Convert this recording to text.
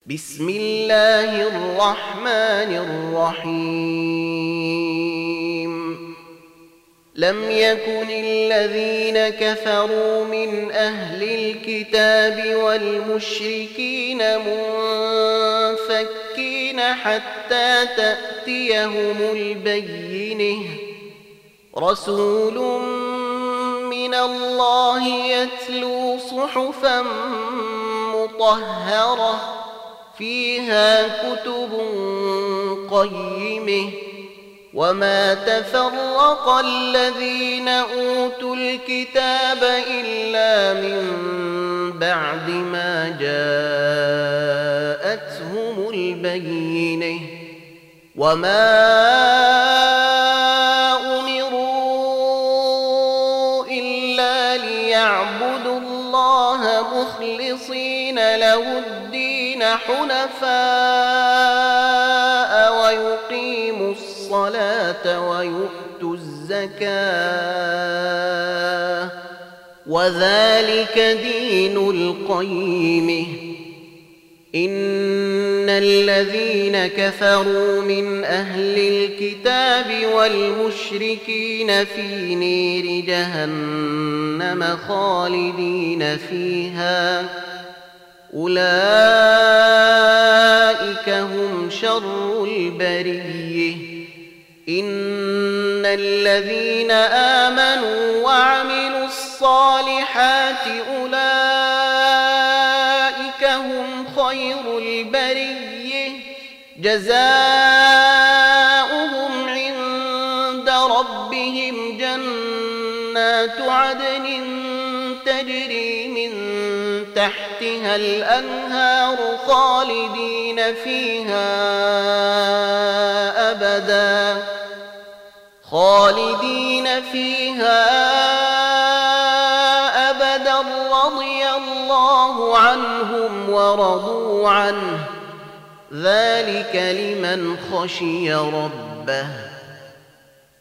بسم الله الرحمن الرحيم لم يكن الذين كفروا من أهل الكتاب والمشركين منفكين حتى تأتيهم البينة رسول من الله يتلو صحفا مطهرة فيها كتب قيمة وما تفرق الذين أوتوا الكتاب إلا من بعد ما جاءتهم البينة وما أمروا إلا ليعبدوا الله مخلصين له الدين حنفاء ويقيموا الصلاة ويؤتوا الزكاة وذلك دين القيمة إن الذين كفروا من أهل الكتاب والمشركين في نير جهنم خالدين فيها أولئك هم شر البرية إن الذين آمنوا وعملوا الصالحات أولئك هم خير البرية جزاؤهم عند ربهم جنات عدن تجري من تحتها الأنهار خالدين فيها أبدا رضي الله عنهم ورضوا عنه ذلك لمن خشي ربه